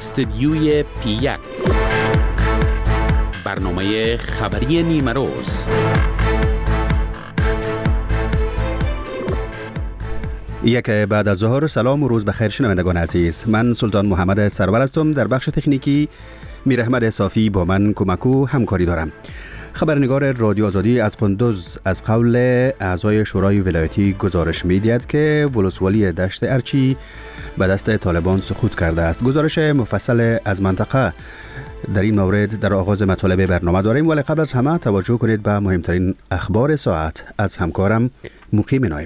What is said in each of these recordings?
استدیوی پی1 برنامه خبری نیمه روز. یک بعد از ظهر. سلام و روز بخیر شنوندگان عزیز. من سلطان محمد سرور هستم. در بخش تکنیکی میر احمد صافی با من کمکو همکاری دارم. خبرنگار رادیو آزادی از قندوز از قول اعضای شورای ولایتی گزارش می‌دهد که ولسوالی دشت ارچی به دست طالبان سقوط کرده است. گزارش مفصل از منطقه در این مورد در آغاز مطالب برنامه داریم، ولی قبل از همه توجه کنید به مهمترین اخبار ساعت از همکارم مقیم نایب.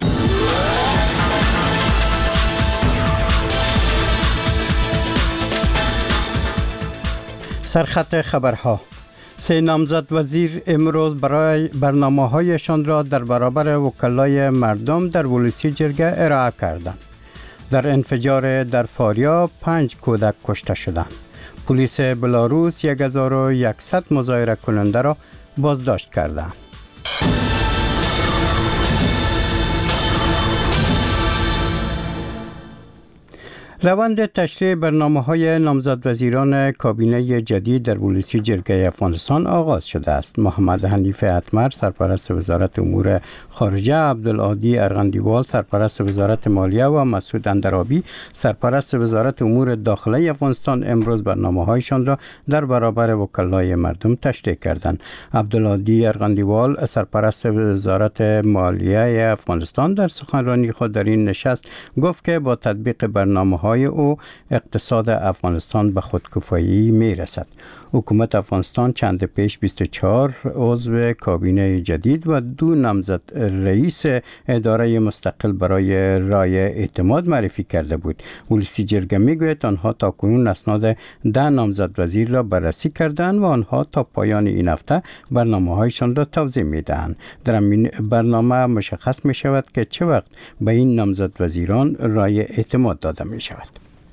سرخط خبرها: 3 نامزد وزیر امروز برای برنامه‌هایشان را در برابر وکلای مردم در ولسی جرگه ارائه کردند. در انفجار در فاریاب 5 کودک کشته شدند. پلیس بلاروس 1100 مظاهره کننده را بازداشت کردند. روند تشریع برنامه‌های نامزد وزیران کابینه جدید در ولسی جرگه افغانستان آغاز شده است. محمد حنیف اتمر سرپرست وزارت امور خارجه، عبدالعادی ارغندیوال سرپرست وزارت مالیه و مسعود اندرابی سرپرست وزارت امور داخلی افغانستان امروز برنامه‌هایشان را در برابر وکلای مردم تشریع کردند. عبدالعادی ارغندیوال سرپرست وزارت مالیه افغانستان در سخنرانی خود در این نشست گفت که با تطبیق برنامه‌های او اقتصاد افغانستان به خودکفایی می رسد. حکومت افغانستان چند پیش 24 عضو کابینه جدید و 2 نامزد رئیس اداره مستقل برای رای اعتماد معرفی کرده بود. ولسی جرگه می گوید آنها تا کنون اسناد 10 نامزد وزیر را بررسی کردند و آنها تا پایان این هفته برنامه هایشان را توضیح می دهند. در این برنامه مشخص می شود که چه وقت به این نامزد وزیران رای اعتماد داده می شود.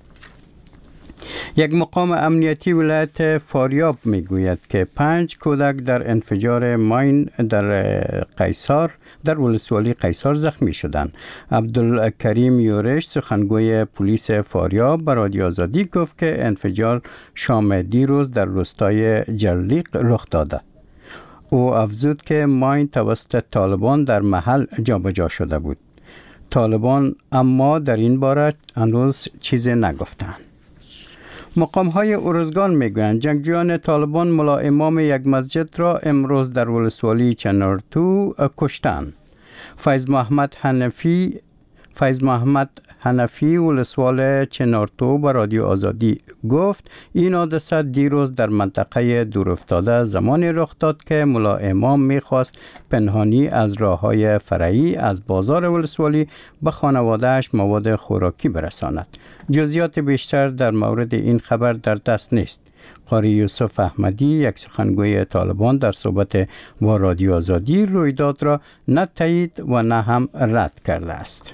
یک مقام امنیتی ولایت فاریاب میگوید که 5 کودک در انفجار ماین در قیصار در ولسوالی قیصار زخمی شدند. عبدالکریم یورش سخنگوی پلیس فاریاب به رادیو آزادی گفت که انفجار شام دیروز در روستای جرلیق رخ داده. او افزود که ماین توسط طالبان در محل جابجا شده بود. طالبان اما در این باره هنوز چیزی نگفتند. مقام‌های ارزگان میگویند جنگجویان طالبان ملا امام یک مسجد را امروز در ولسوالی چنارتو کشتند. فیض محمد حنفی ولسوال چنارتو به رادیو آزادی گفت این حادثه دیروز در منطقه دورافتاده زمانی رخ داد که ملا امام میخواست پنهانی از راه‌های فرعی از بازار ولسوالی به خانواده‌اش مواد خوراکی برساند. جزئیات بیشتر در مورد این خبر در دست نیست. قاری یوسف احمدی یک سخنگوی طالبان در صحبت با رادیو آزادی رویداد را نه تایید و نه هم رد کرده است.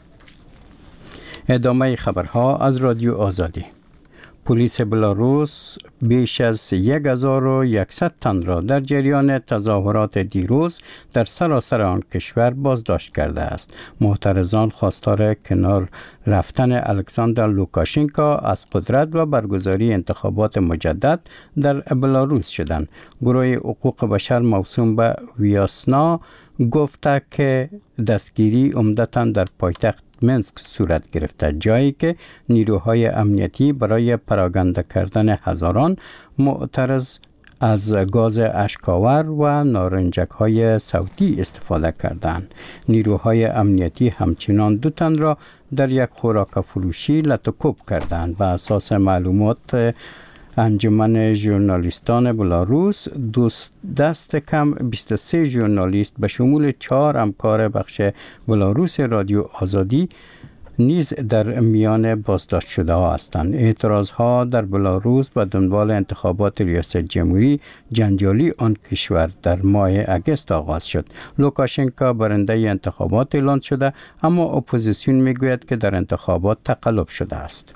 ادامه خبرها از رادیو آزادی. پلیس بلاروس بیش از 1100 تن را در جریان تظاهرات دیروز در سراسر آن کشور بازداشت کرده است. معترضان خواستار کنار رفتن الکساندر لوکاشنکو از قدرت و برگزاری انتخابات مجدد در بلاروس شدند. گروه حقوق بشر موسوم به ویاسنا گفته که دستگیری عمدتاً در پایتخت منسک صورت گرفته، جایی که نیروهای امنیتی برای پراگنده کردن هزاران معترض از گاز اشک‌آور و نارنجک‌های صوتی استفاده کردند. نیروهای امنیتی همچنان 2 تن را در یک خوراک فروشی لطوکوب کردند. به اساس معلومات انجمن ژورنالیستان بلاروس دست کم 23 ژورنالیست به شمول 4 همکار بخش بلاروس رادیو آزادی نیز در میان بازداشت شده ها هستند. اعتراض ها در بلاروس به دنبال انتخابات ریاست جمهوری جنجالی آن کشور در ماه اگست آغاز شد. لوکاشنکو برنده انتخابات اعلان شده، اما اپوزیسیون میگوید که در انتخابات تقلب شده است.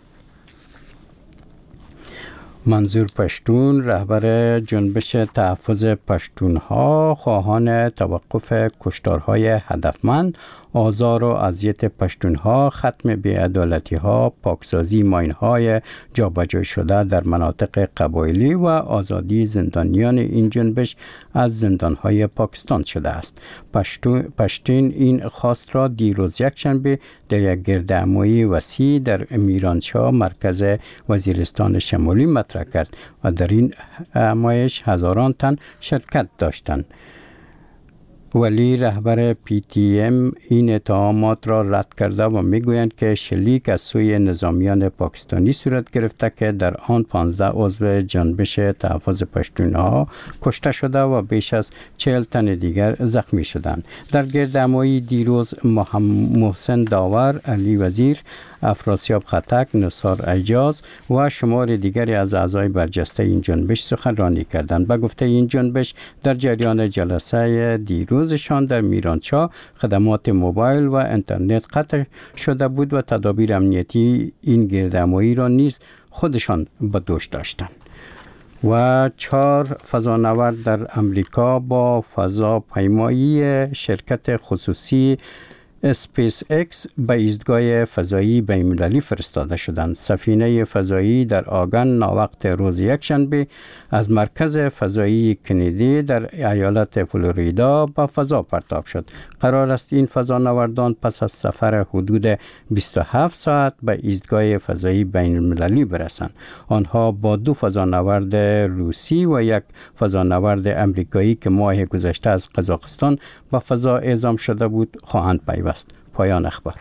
منظور پشتون رهبر جنبش تحفظ پشتونها خواهان توقف کشتارهای هدفمند آزار و اذیت پشتونها، ختم بی‌عدالتی‌ها، پاکسازی ماین‌های جابجا شده در مناطق قبایلی و آزادی زندانیان این جنبش از زندان‌های پاکستان شده است. پشتین این خواست را دیروز یکشنبه در یک گردهمایی وسیع در میرانشاه مرکز وزیرستان شمالی مطرح کرد و در این همایش هزاران تن شرکت داشتند. ولی رهبر PTM این اتهامات را رد کرده و میگویند که شلیک از سوی نظامیان پاکستانی صورت گرفته که در آن 15 عضو جنبش تحفظ پشتونها کشته شده و بیش از 40 تن دیگر زخمی شدند. در گردهمایی دیروز محسن داور، علی وزیر، افراسیاب خطک، نثار اعجاز و شمار دیگری از اعضای برجسته این جنبش سخنرانی کردند. به گفته این جنبش در جریان جلسه دیروزشان در میرانشاه خدمات موبایل و اینترنت قطع شده بود و تدابیر امنیتی این گردهمایی را نیز خودشان به دوش داشتند. و 4 فضانورد در امریکا با فضاپیمایی شرکت خصوصی اسپیس اکس به ایستگاه فضایی بین‌المللی فرستاده شدند. سفینه فضایی در آگن ناوقت روز یکشنبه از مرکز فضایی کندی در ایالت فلوریدا به فضا پرتاب شد. قرار است این فضانوردان پس از سفر حدود 27 ساعت به ایستگاه فضایی بین‌المللی برسند. آنها با 2 فضانورد روسی و 1 فضانورد امریکایی که ماه گذشته از قزاقستان به فضا اعزام شده بود خواهند پیوست. پایان اخبار.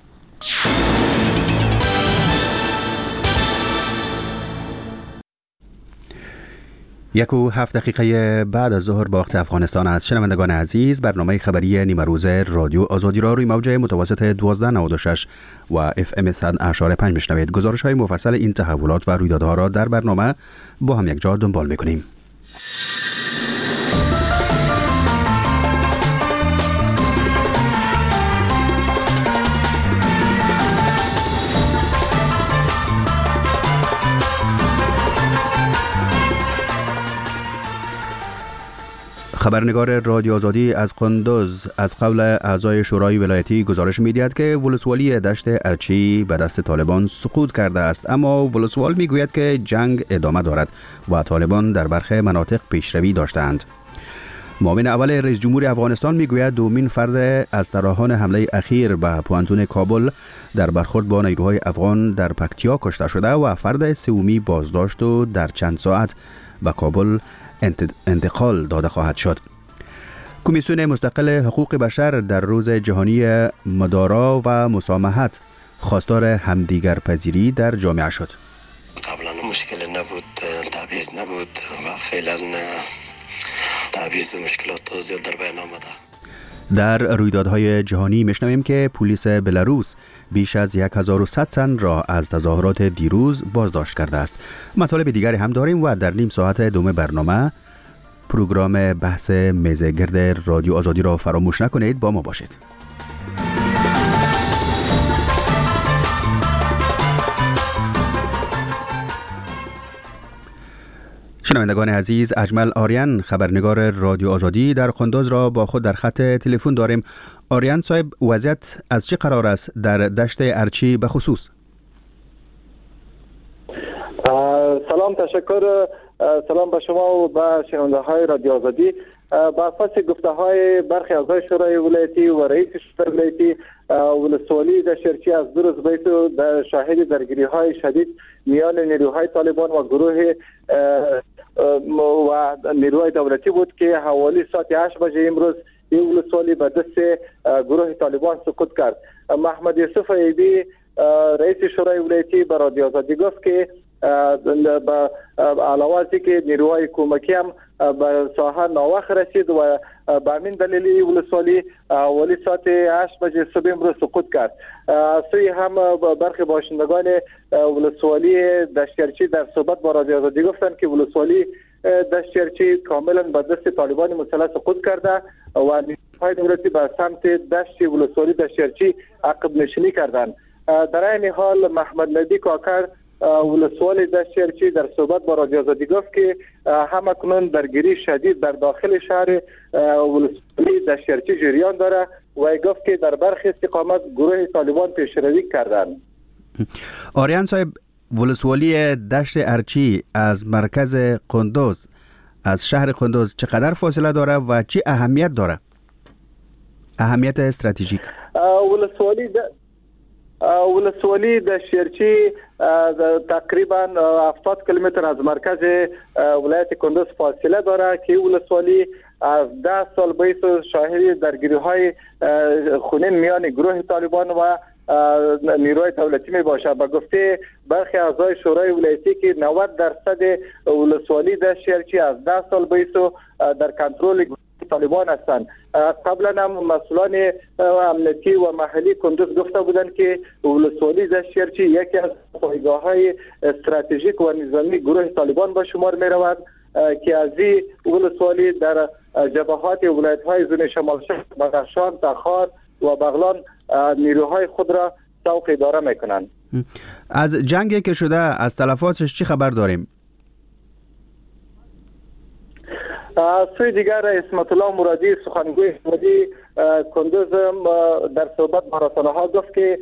1:07 دقیقه بعد از ظهر با وقت افغانستان است. شنوندگان عزیز، برنامه خبری نیمه روز رادیو آزادی را روی موج متوسط 1296 و FM 100.5 میشنوید. گزارش های مفصل این تحولات و رویدادها را در برنامه با هم یک جا دنبال میکنیم. خبرنگار رادیو آزادی از قندوز از قول اعضای شورای ولایتی گزارش می‌دهد که ولسوالی دشت ارچی به دست طالبان سقوط کرده است، اما ولسوال میگوید که جنگ ادامه دارد و طالبان در برخی مناطق پیشروی داشتند. معاون اول رئیس جمهور افغانستان میگوید دومین فرد از طراحان حمله اخیر به پوانتون کابل در برخورد با نیروهای افغان در پکتیا کشته شده و فرد سومی بازداشت و در چند ساعت به کابل انتقال داده خواهد شد. کمیسیون مستقل حقوق بشر در روز جهانی مدارا و مسامحت خواستار همدیگر پذیری در جامعه شد. قبلا مشکل نبود، تبعیض نبود و فعلا تبعیض مشکلات زیاد در بین آمده. در رویدادهای جهانی میشنویم که پلیس بلاروس بیش از 1100 تن را از تظاهرات دیروز بازداشت کرده است. مطالب دیگری هم داریم و در نیم ساعت دوم برنامه پروگرام بحث میز گرد رادیو آزادی را فراموش نکنید، با ما باشید. شنوندگان عزیز، اجمل آریان خبرنگار رادیو آزادی در قندوز را با خود در خط تلفن داریم. آریان صاحب، وضعیت از چه قرار است در دشت ارچی به خصوص؟ سلام، تشکر. سلام به شما و به شنونده های رادیو آزادی. با اساس گفته های برخی اعضای شورای ولایتی و رئیس شورای ولایتی، ولسوالی دشت ارچی از دو روز بیت در شاهد درگیری های شدید میان نیروهای طالبان و گروه و نیروهای دولتی بود که حوالی ساعت 8 بجه امروز این ولسوالی به دست گروه طالبان سقوط کرد. محمد یوسف ایبی، رئیس شورای ولایتی، به رادیو آزادی گفت که علاوه از اینکه نیروهای کمکی هم به ساحه ناوخت رسید و به همین دلیل ولسوالی اولی ساعت 8 بجه صبح امروز سقوط کرد. از سوی هم برخی باشندگان ولسوالی دشت ارچی در صحبت با رادیو آزادی گفتند که ولسوالی دشت ارچی کاملا به دست طالبان مسلح سقوط کرده و نیروهای دولتی به سمت دشت ولسوالی دشت ارچی عقب نشینی کردند. در این حال محمد ندی کاکر، ولسوال دشت ارچی، در صحبت با رادیو آزادی گفت که همکنون درگیری شدید در داخل شهر ولسوالی دشت ارچی جریان داره و گفت که در برخی استقامت گروه طالبان پیشروی کردند. آریان صاحب، ولسوالی دشت ارچی از مرکز قندوز، از شهر قندوز چقدر فاصله داره و چه اهمیت داره؟ اهمیت استراتژیک. ولسوالی دشت ارچی تقریبا 70 کیلومتر از مرکز ولایت قندوز فاصله داره که ولسوالی از 10 سال بیش شاهد درگیری‌های خونین میان گروه طالبان و نیروی دولتی می باشه. به گفته برخی اعضای شورای ولایتی که 90% ولسوالی دشت ارچی از 10 سال بیش در کنترل طالبان هستند. قبلا هم مسئولان امنیتی و محلی قندوز گفته بودند که ولسوالی دشت ارچی یکی از پایگاه‌های استراتژیک و نظامی گروه طالبان به شمار می رود که از این ولسوالی در جبهات ولایت‌های زون شمال شرق، بدخشان، تخار و بغلان نیروهای خود را سوق اداره میکنند. از جنگی که شده از تلفاتش چی خبر داریم؟ سوی دیگر اسمت الله مرادی سخنگوی حکومتی قندوز در صحبت با رسانه‌ها گفت که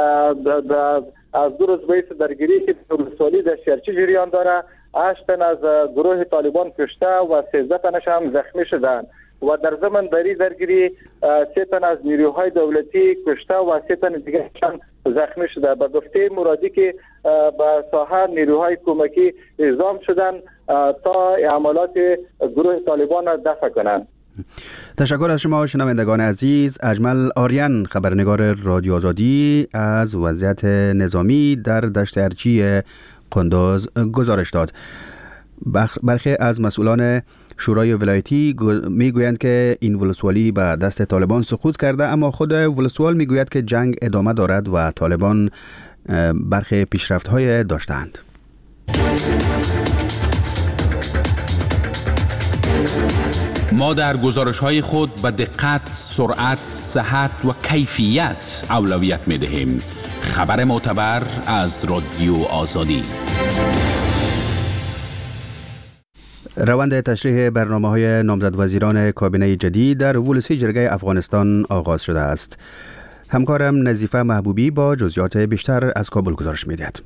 از 2 روز بیش درگیری که ولسوالی دشت ارچی جریان داره، 8 تن از گروه طالبان کشته و 13 تنش هم زخمی شدند و در زمان دری درگیری 3 تن از نیروهای دولتی کشته و 3 تن دیگه هم زخمی شده. به گفته مرادی که به ساحه نیروهای کمکی اعزام شدن تا عملات گروه طالبان را دفع کنند. تشکر از شما شنوندگان عزیز. اجمل آریان، خبرنگار رادیو آزادی، از وضعیت نظامی در دشت ارچی قندوز گزارش داد. برخی از مسئولان شورای ولایتی میگویند که این ولسوالی به دست طالبان سقوط کرده، اما خود ولسوال میگوید که جنگ ادامه دارد و طالبان برخی پیشرفت‌های داشتند. ما در گزارش‌های خود به دقت، سرعت، صحت و کیفیت اولویت می‌دهیم. خبر معتبر از رادیو آزادی. روند تشریح برنامه‌های نامزد وزیران کابینه جدید در ولسی جرگه افغانستان آغاز شده است. همکارم نظیفه محبوبی با جزئیات بیشتر از کابل گزارش می‌دهد.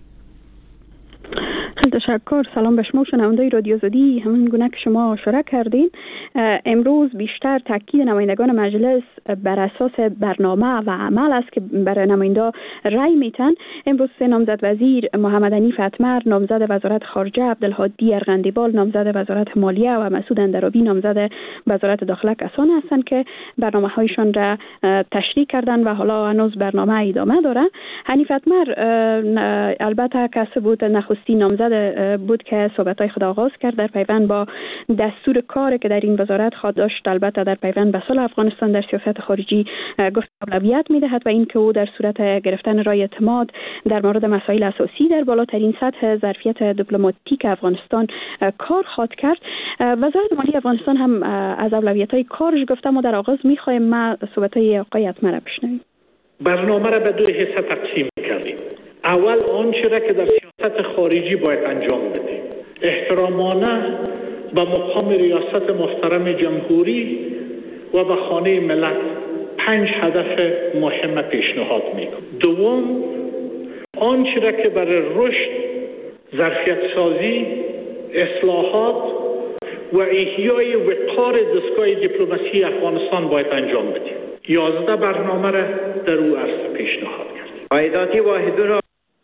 تشکر. سلام به شما شنوندگان رادیو آزادی. همون گونه که شما اشاره کردین، امروز بیشتر تاکید نمایندگان مجلس بر اساس برنامه و عمل است که برای نماینده رای میتن. امروز 3 نامزد وزیر، محمد حنیف اتمر نامزد وزارت خارجه، عبدالهادی ارغندیبال نامزد وزارت مالیه و مسعود اندرابی نامزد وزارت داخله کسانی هستند که برنامه‌هایشان را تشریح کردن و حالا هنوز برنامه ادامه داره. حنیف اتمر البته کسی بود نخستین نامزد بود که صحبت‌های خود آغاز کرد در پیوند با دستور کاری که در این وزارت خود داشت. البته در پیوند به صلح افغانستان در سیاست خارجی گفت اولویت می‌دهد و اینکه او در صورت گرفتن رای اعتماد در مورد مسائل اساسی در بالاترین سطح ظرفیت دیپلماتیک افغانستان کار خواهد کرد. وزارت مالیه افغانستان هم از اولویت‌های کارش گفته. ما در آغاز می‌خوایم ما صحبت‌های آقای اتمر را بشنویم. برنامه را به 2 حصه تقسیم کردیم. اول آنچه را که در سیاست خارجی باید انجام بدیم، احترامانه به مقام ریاست محترم جمهوری و به خانه ملت 5 هدف مهم پیشنهاد میکنم. دوم، آنچه را که برای رشد، ظرفیت سازی، اصلاحات و احیای وقار دستگاه دیپلماسی افغانستان باید انجام بدیم. 11 برنامه را در او عرصه پیشنهاد کردیم. عایداتی واحدون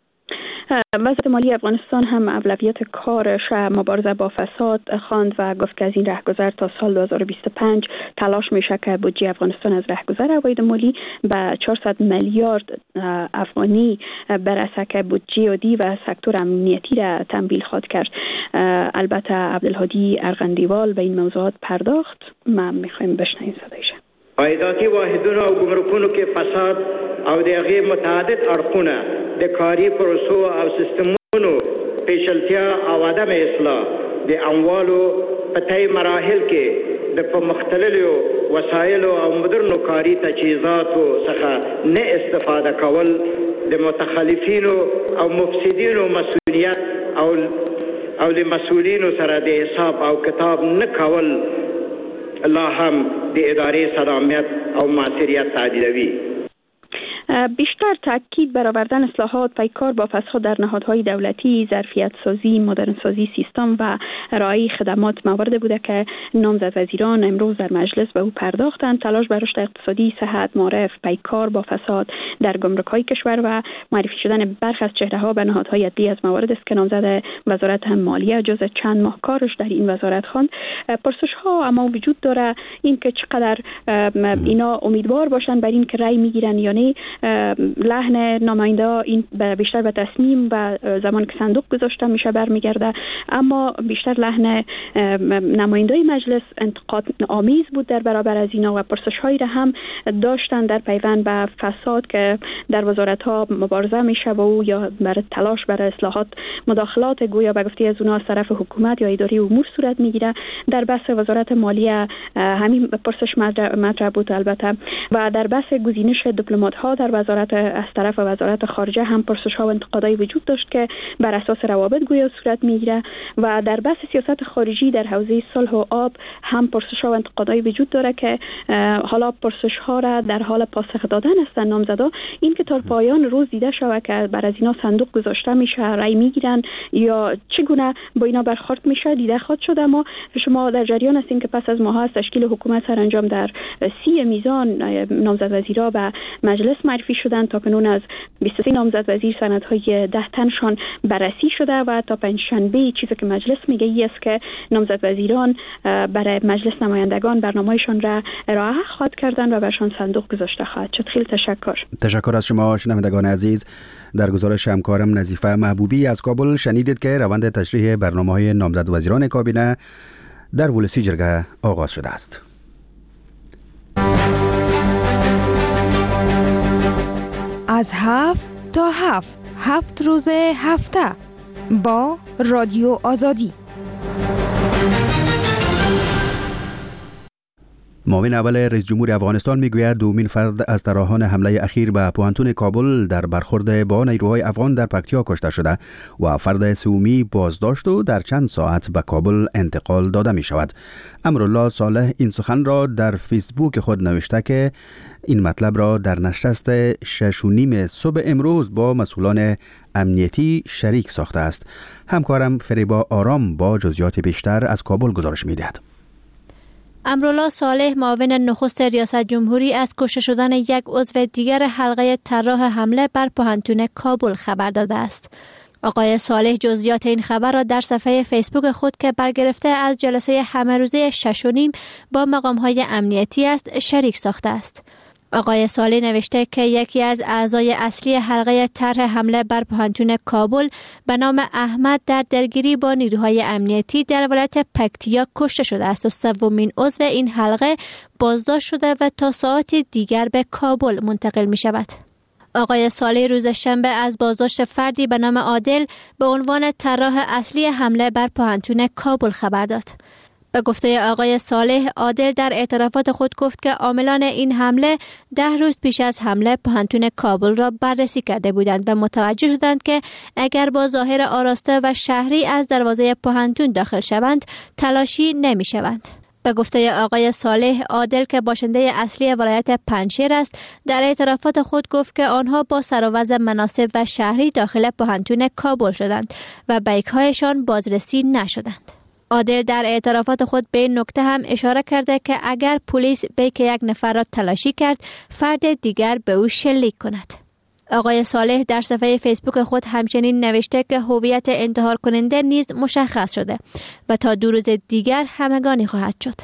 وزارت مالی افغانستان هم اولویت کارش مبارزه با فساد خواند و گفت که از این رهگذر تا سال 2025 تلاش میشه که بودجه افغانستان از رهگذر عواید مالی به 400 میلیارد افغانی برسه که بودجه عادی و سکتور امنیتی را تمویل خواهد کرد. البته عبدالهادی ارغندیوال به این موضوعات پرداخت. ما میخوایم بشنویم صدایش. عایداتی واحدونه او ګمرکونو کې فساد او د هغې متعدد اړخونه د کاري پروسو او سیستمونو پیچلتیا او عدم اصلاح د اموالو په طی مراحل کې د مختلفو وسایلو او مدرنو کاري تجهیزاتو څخه نه استفاده کول د متخلفینو او مفسدینو مسؤلیت او د مسؤلینو سره د حساب او کتاب نه کول لا هم د اداره سلامت او مؤثریت تعدیلوی. بیشتر تاکید بر آوردن اصلاحات پیکار با فساد در نهادهای دولتی، ظرفیت سازی، مدرن سازی سیستم و ارائه خدمات موارد بوده که نامزد وزیران امروز در مجلس به او پرداختند. تلاش بر رشد اقتصادی، صحت، معرف، پیکار با فساد در گمرک‌های کشور و معرفی شدن برخی از چهره‌ها به نهادهای عدلی از موارد است که نامزد وزارت مالیه جز چند ماه کارش در این وزارت خواند. پرسش‌ها اما وجود داره این که چقدر اینا امیدوار باشن بر این که رأی میگیرن یا نه. لحن نماینده این بیشتر به تصمیم و زمان که صندوق گذاشته میشه برمیگرده، اما بیشتر لحن نماینده مجلس انتقاد آمیز بود در برابر از اینا و پرسش‌هایی را هم داشتن در پیوند به فساد که در وزارت‌ها مبارزه میشه و او یا برای تلاش برای اصلاحات مداخلات گویا به گفته از اونها از طرف حکومت یا اداره امور صورت میگیره. در بحث وزارت مالیه همین پرسش مطرح بود البته و در بحث گزینش دیپلمات‌ها در وزارت از طرف وزارت خارجه هم پرسش‌ها و انتقادای وجود داشت که بر اساس روابط گویا صورت میگیره و در بحث سیاست خارجی در حوزه صلح و آب هم پرسش‌ها و انتقادای وجود داره که حالا پرسش‌ها را در حال پاسخ دادن هستند نامزدا. این که تا پایان روز دیده شود که بر از اینا صندوق گذاشته میشه، رأی میگیرن یا چگونه با اینا برخورد میشه دیده خواهد شد. اما شما در جریان هستین که پس از ماها از تشکیل حکومت سرانجام در 30 میزان نامزد وزیرا به مجلس معرفی شدند. تا کنون از 23 نامزد وزیر سندهای 10 تنشان بررسی شده و تا پنجشنبه چیزی که مجلس میگه ای است که نامزد وزیران برای مجلس نمایندگان برنامه‌شان را ارائه خواهد کردن و برشان صندوق گذاشته خواهد شد. خیلی تشکر از شما شنوندگان عزیز. در گزارش همکارم نظیفه محبوبی از کابل شنیدید که روند تشریح برنامه‌های نامزد وزیران کابینه در ولسی جرگه آغاز شده است. از 7 تا 7 روز هفته با رادیو آزادی. معاون اول رئیس جمهور افغانستان میگوید دومین فرد از طراحان حمله اخیر به پوهنتون کابل در برخورد با نیروهای افغان در پکتیا کشته شده و فرد سومی بازداشت و در چند ساعت به کابل انتقال داده می شود. امرالله صالح این سخن را در فیسبوک خود نوشته که این مطلب را در نشست 6:30 صبح امروز با مسئولان امنیتی شریک ساخته است. همکارم فریبا آرام با جزئیات بیشتر از کابل گزارش می‌دهد. امرالله صالح معاون نخست ریاست جمهوری از کشته شدن یک عضو دیگر حلقه طراح حمله بر پوهنتون کابل خبر داده است. آقای صالح جزئیات این خبر را در صفحه فیسبوک خود که برگرفته از جلسه همه روزه 6:30 با مقام‌های امنیتی است شریک ساخته است. آقای صالح نوشته که یکی از اعضای اصلی حلقه طرح حمله بر پوهنتون کابل به نام احمد در درگیری با نیروهای امنیتی در ولایت پکتیا کشته شده است و سومین عضو این حلقه بازداشت شده و تا ساعت دیگر به کابل منتقل می شود. آقای صالح روز شنبه از بازداشت فردی به نام عادل به عنوان طراح اصلی حمله بر پوهنتون کابل خبر داد. به گفته آقای صالح، عادل در اعترافات خود گفت که عاملان این حمله 10 روز پیش از حمله پوهنتون کابل را بررسی کرده بودند و متوجه شدند که اگر با ظاهر آراسته و شهری از دروازه پوهنتون داخل شوند تلاشی نمی شوند. به گفته آقای صالح، عادل که باشنده اصلی ولایت پنجشیر است در اعترافات خود گفت که آنها با سر و وضع مناسب و شهری داخل پوهنتون کابل شدند و بیک‌هایشان بازرسی نشدند. عادل در اعترافات خود به این نکته هم اشاره کرده که اگر پلیس بیک یک نفر را تلاشی کرد، فرد دیگر به او شلیک کند. آقای صالح در صفحه فیسبوک خود همچنین نوشته که هویت انتحار کننده نیز مشخص شده و تا 2 روز دیگر همگانی خواهد شد.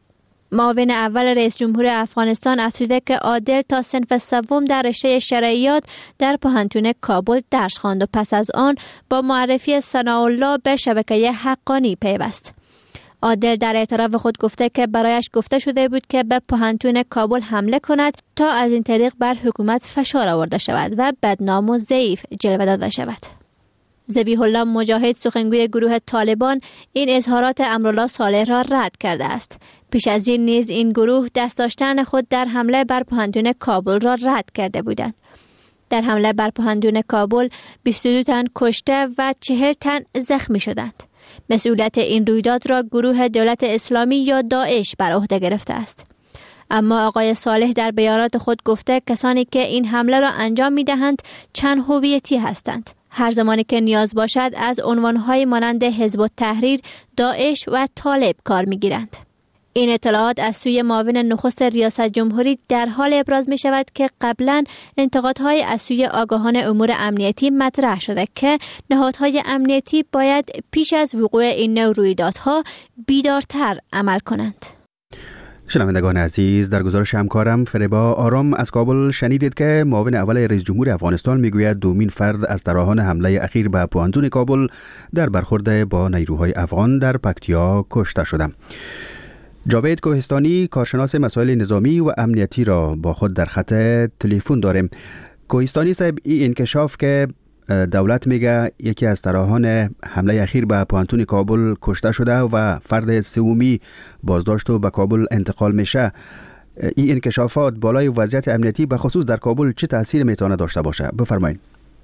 معاون اول رئیس جمهور افغانستان افزوده که عادل تا صنف سوم در رشته شرعیات در پوهنتون کابل درس خواند و پس از آن با معرفی ثناءالله به شبکه حقانی پیوست. عادل در اعتراف خود گفته که برایش گفته شده بود که به پوهنتون کابل حمله کند تا از این طریق بر حکومت فشار آورده شود و بدنام و ضعیف جلوه داده شود. ذبیح الله مجاهد سخنگوی گروه طالبان این اظهارات امرالله صالح را رد کرده است. پیش از این نیز این گروه دست داشتن خود در حمله بر پوهنتون کابل را رد کرده بودند. در حمله بر پوهنتون کابل 22 تن کشته و 40 تن زخمی شدند. مسئولیت این رویداد را گروه دولت اسلامی یا داعش بر عهده گرفته است. اما آقای صالح در بیانات خود گفته کسانی که این حمله را انجام می‌دهند چند هویتی هستند. هر زمانی که نیاز باشد از عنوان‌های مانند حزب التحریر، داعش و طالب کار می‌گیرند. این اطلاعات از سوی معاون نخست ریاست جمهوری در حال ابراز می شود که قبلا انتقادهای از سوی آگاهان امور امنیتی مطرح شده که نهادهای امنیتی باید پیش از وقوع این نوع رویدادها بیدارتر عمل کنند. شنوندگان عزیز، در گزارش همکارم فریبا آرام از کابل شنیدید که معاون اول رئیس جمهور افغانستان میگوید دومین فرد از طراحان حمله اخیر به پوهنتون کابل در برخورد با نیروهای افغان در پکتیا کشته شده. جاوید کوهستانی کارشناس مسائل نظامی و امنیتی را با خود در خط تلفن داریم. کوهستانی صاحب، این انکشاف که دولت میگه یکی از طراحان حمله اخیر به پوهنتون کابل کشته شده و فرد سومی بازداشت و به کابل انتقال میشه، این انکشافات بالای وضعیت امنیتی به خصوص در کابل چه تاثیر میتونه داشته باشه؟ بفرمایید.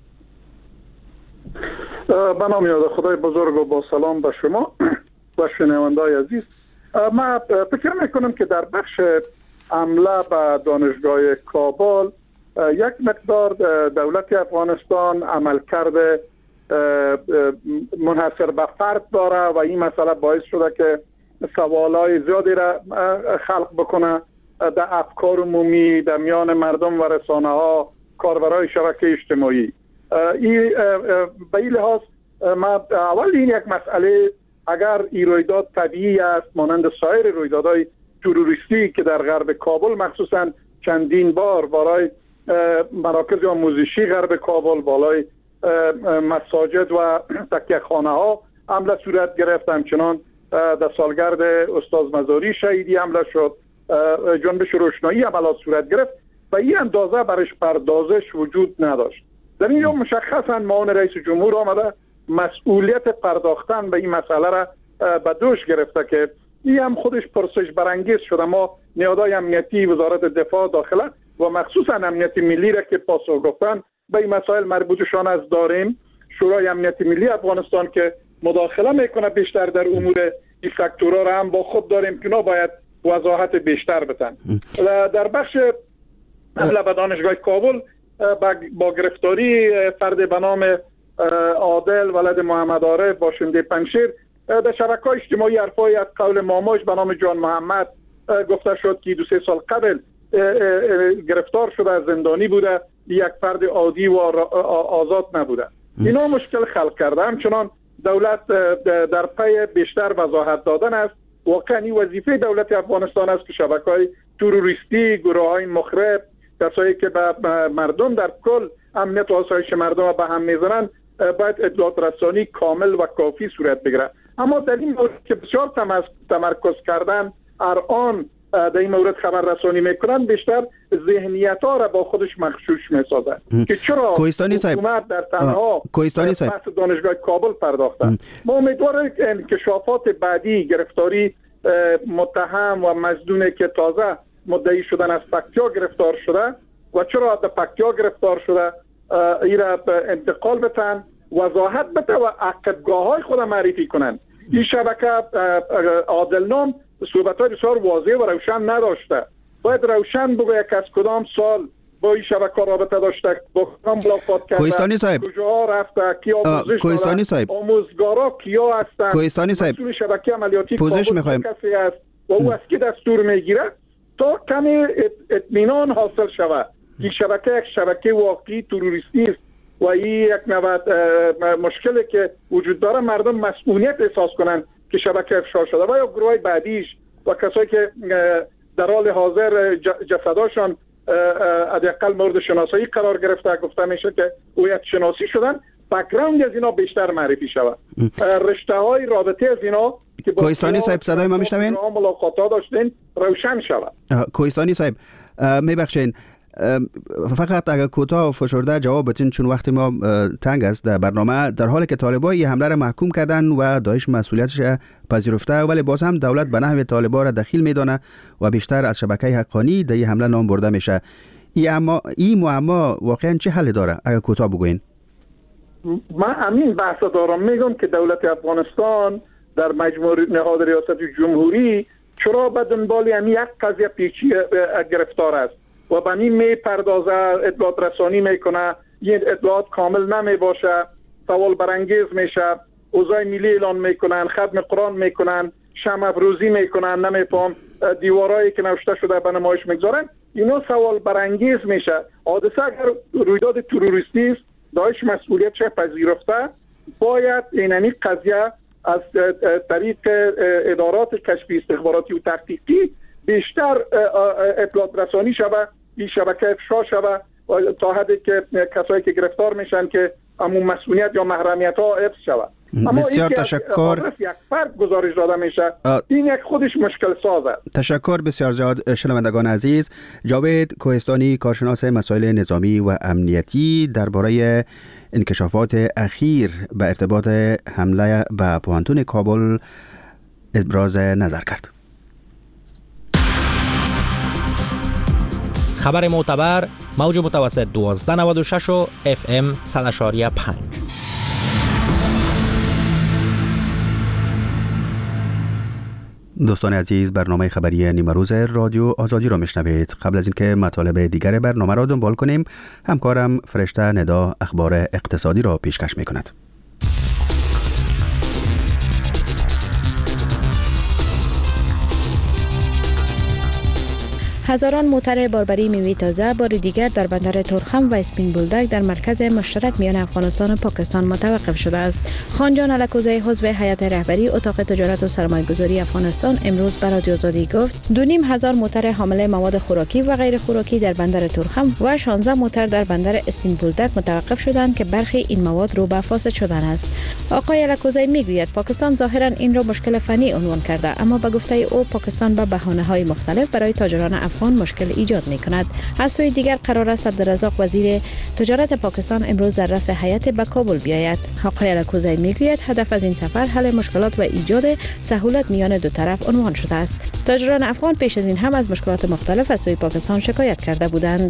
به نام یاد خدای بزرگ و با سلام به شما و شنوندای عزیز. من فکر میکنم که در بخش حمله به دانشگاه کابل یک مقدار دولت افغانستان عمل کرده منحصر به فرد داره و این مسئله باعث شده که سوالای زیادی را خلق بکنه در افکار عمومی، در میان مردم و رسانه ها، کاربرای شبکه اجتماعی. به این لحاظ ما اول این یک مسئله، اگر این رویداد طبیعی است مانند سایر رویدادهای تروریستی که در غرب کابل مخصوصا چندین بار بالای مراکز آموزشی غرب کابل، بالای مساجد و تکیه خانه ها حمله صورت گرفت، همچنان در سالگرد استاد مزاری شهیدی حمله شد، جنبش روشنایی حملات صورت گرفت و این اندازه برش پردازش وجود نداشت. در اینجا مشخصا معاون رئیس جمهور آمده مسئولیت پرداختن به این مسئله را به دوش گرفته که این هم خودش پرسش برانگیز شده. ما نهادهای امنیتی، وزارت دفاع، داخله و مخصوصا امنیت ملی را که پاسخ گفتن به این مسائل مربوطشان از داریم. شورای امنیت ملی افغانستان که مداخله میکنه بیشتر در امور این فاکتورها را هم با خود داریم که باید وضاحت بیشتر بدن. در بخش حمله به دانشگاه کابل با گرفتاری فرد به نام عادل ولد محمد عارف باشنده پنشیر در شبکه‌های اجتماعی حرفای از قول ماماش به نام جان محمد گفته شد که 2-3 سال قبل گرفتار شده، زندانی بوده، یک فرد عادی و آزاد نبوده. اینا مشکل خلق کرده. همچنان دولت در پی بیشتر وضاحت دادن است. واقعا این وظیفه دولت افغانستان است که شبکه‌های تروریستی، گروه‌های مخرب، کسایی که به مردم در کل امنیت و آسایش مردم به هم میزنن باید اطلاعات رسانی کامل و کافی صورت بگیره. اما در این مورد که بسیار تمرکز کردن الان در این مورد خبر رسانی میکنن، بیشتر ذهنیت ها را با خودش مغشوش میسازن که چرا حکومت در تنها بحث دانشگاه کابل پرداختن. ما امیدواریم که انکشافات بعدی، گرفتاری متهم و مظنون که تازه مدعی شدن از پکتیا گرفتار شده و چرا در پکتیا گرفتار شده، این را انتقال بتن، وضاحت بده و عقبگاه های خود معرفی کنن. این شبکه عادلنام صحبت‌های بسیار واضح و روشن نداشته. باید روشن بگه که از کدام سال با این شبکه رابطه داشته، با کدام ملاقات کرده، کجاها رفته، کی آموزش داده، آموزگارا کیا هستند، کوهستانی صاحب مسئول شبکه عملیاتی کابل کسی است و او از کی دستور میگیره تا کمی اطمینان حاصل شود. این شبکه یک شبکه واقعی تروریستی است و این یک نوع مشکلی که وجود داره، مردم مسئولیت احساس کنن که شبکه افشا شده و یا گروه بعدیش و کسایی که در حال حاضر جسداشان حداقل مورد شناسایی قرار گرفته، گفته میشه که هویت شناسی شدن، بک‌گراند از اینا بیشتر معرفی شود، رشته های رابطه از اینا که کوهستانی صاحب صدای ما میشنوین؟ ملاقات داشتین روشن شود. کوهستانی صاحب میبخشین، فقط اگر کوتاه و فشرده جواب بدین چون وقت ما تنگ است در برنامه. در حالی که طالبان این حمله را محکوم کردن و داعش مسئولیتش پذیرفته، ولی باز هم دولت به نحو طالبان را دخیل میدانه و بیشتر از شبکه حقانی در این حمله نام برده میشه. این معما واقعا چه حل داره؟ اگر کوتاه بگوین. من همین بحث دارم، میگم که دولت افغانستان در مجموع نهاد ریاست جمهوری چرا به دنبال یک قضیه پیچی گرفتار است و به این میپردازه، اطلاعات رسانی میکنه، این اطلاعات کامل نمی باشه، سوال برانگیز میشه، اوضاع ملی اعلان میکنن، ختم قرآن میکنن، شمع افروزی میکنن، نمیفهم دیوارایی که نوشته شده به نمایش میگذارن، اینا سوال برانگیز میشه. حادثه اگر رویداد تروریستی است، داعش مسئولیتش پذیرفته، باید اینمی قضیه از طریق ادارات کشفی استخباراتی و تحقیقی بیشتر اطلاعات رسانی شود، این شبکه افشا شود تا حدی که کسایی که گرفتار میشن که همون مسئولیت یا محرمیت ها حفظ شود. بسیار تشکر. یک فرد گزارش داده میشه، این یک خودش مشکل سازه. تشکر بسیار زیاد شنوندگان عزیز. جاوید کوهستانی، کارشناس مسائل نظامی و امنیتی، درباره انکشافات اخیر به ارتباط حمله به پوهنتون کابل ابراز نظر کرد. خبر معتبر، موج متوسط 1296 و FM 100.5. دوستان عزیز، برنامه خبری نیمه روز رادیو آزادی را میشنوید. قبل از اینکه مطالب دیگر برنامه را دنبال کنیم، همکارم فرشته ندا اخبار اقتصادی را پیشکش میکند. هزاران موتر باربری میوه تازه بار دیگر در بندر تورخم و اسپین بولدک در مرکز مشترک میان افغانستان و پاکستان متوقف شده است. خانجان الکوزی، عضو هیئت رهبری اتاق تجارت و سرمایه‌گذاری افغانستان، امروز به رادیو آزادی گفت 2,500 موتر حامل مواد خوراکی و غیر خوراکی در بندر تورخم و 16 موتر در بندر اسپین بولدک متوقف شدند که برخی این مواد رو به فاسد شدن است. آقای الکوزی میگوید پاکستان ظاهرا این را مشکل فنی عنوان کرده، اما به گفته او پاکستان به بهانه‌های مختلف برای تاجران افغان مشکل ایجاد می کند. از سوی دیگر قرار است عبدالرزاق وزیر تجارت پاکستان امروز در رأس هیئت به کابل بیاید. آقای الکوزی میگوید هدف از این سفر حل مشکلات و ایجاد سهولت میان دو طرف عنوان شده است. تاجران افغان پیش از این هم از مشکلات مختلف از سوی پاکستان شکایت کرده بودند.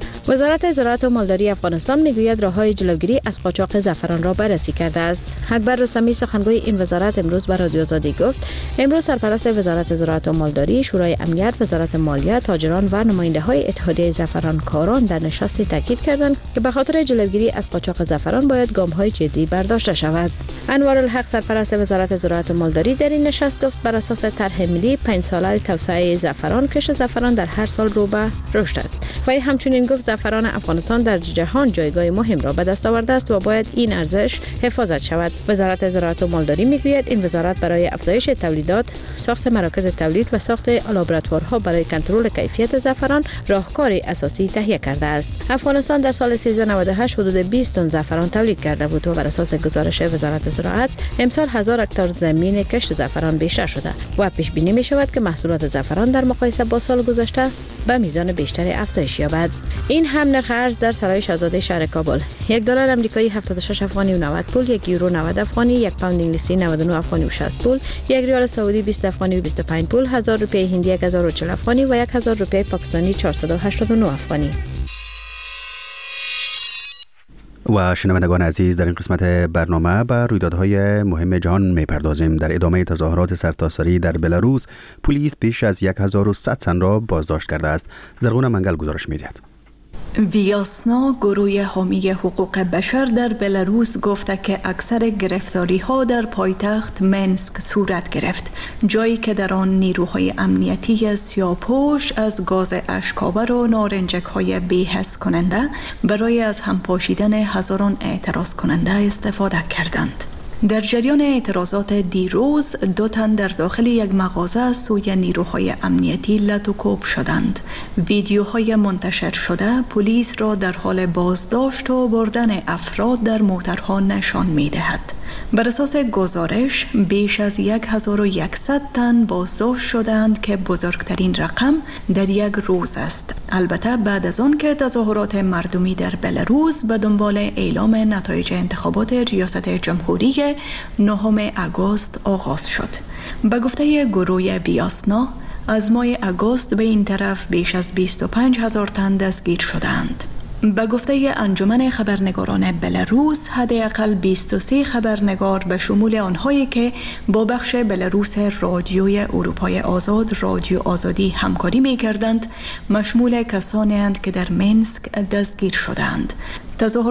وزارت زراعت و مالداری افغانستان میگوید راههای جلوگیری از قاچاق زعفران را بررسی کرده است. اکبر رستمی، سخنگوی این وزارت، امروز به رادیو آزادی گفت امروز سرپرست وزارت زراعت و مالداری، شورای امنیت، وزارت مالیه، تاجران و نماینده‌های اتحادیه زعفرانکاران در نشستی تاکید کردند که به خاطر جلوگیری از قاچاق زعفران باید گام‌های جدی برداشته شود. انوارالحق، سرپرست وزارت زراعت و مالداری، در این نشست گفت بر اساس طرح ملی 5 ساله توسعه زعفران، کشت زعفران در هر سال رو به رشد است. و همچنین گفت زعفران افغانستان در جهان جایگاه مهم را به دست آورده است و باید این ارزش حفاظت شود. وزارت زراعت و مالداری میگوید این وزارت برای افزایش تولیدات، ساخت مراکز تولید و ساخت لابراتوارها برای کنترل کیفیت زعفران راهکاری اساسی تهیه کرده است. افغانستان در سال 1398 حدود 20 تن زعفران تولید کرده بود و بر اساس گزارش وزارت زراعت امسال 1000 هکتار زمین کشت زعفران بیشتر شده و پیش بینی می شود که محصولات زعفران در مقایسه با سال گذشته به میزان بیشتری افزایش یابد. این هم نرخ ارز در سرای شاهزاده شهر کابل: $1 آمریکایی 76 افغانی و 90 پول، 1 یورو 90 افغانی، 1 پوند انگلیسی 99 افغانی و 60 پول، 1 ریال سعودی 20 افغانی و 25 پول، 1000 روپیه هندی 1040 افغانی و 1000 روپیه پاکستانی 489 افغانی. و شنوندگان عزیز، در این قسمت برنامه به رویدادهای مهم جهان میپردازیم. در ادامه تظاهرات سرتاسری در بلاروس، پلیس بیش از 1100 تن را بازداشت کرده است. زرغون منگل گزارش می‌دهد. ویاسنا، گروه حامی حقوق بشر در بلاروس، گفته که اکثر گرفتاری ها در پایتخت منسک صورت گرفت، جایی که در آن نیروهای امنیتی سیاه‌پوش از گاز اشک‌آور و نارنجک های بی‌حس کننده برای از هم پاشیدن هزاران اعتراض کننده استفاده کردند. در جریان اعتراضات دیروز 2 تن در داخل یک مغازه از سوی نیروهای امنیتی لت و کوب شدند. ویدیوهای منتشر شده پلیس را در حال بازداشت و بردن افراد در موترها نشان می دهد. بر اساس گزارش بیش از 1100 تن بازداشت شدند که بزرگترین رقم در یک روز است. البته بعد از آن که تظاهرات مردمی در بلاروس به دنبال اعلام نتایج انتخابات ریاست جمهوری 9 آگوست آغاز شد. به گفته گروه ویاسنا، از ماه آگوست به این طرف بیش از 25,000 تن دستگیر شدند. به گفته انجمن خبرنگاران بلاروس، حداقل 23 خبرنگار به شمول آنهایی که با بخش بلاروس رادیوی اروپای آزاد رادیو آزادی همکاری می کردند، مشمول کسانی اند که در منسک دستگیر شدند.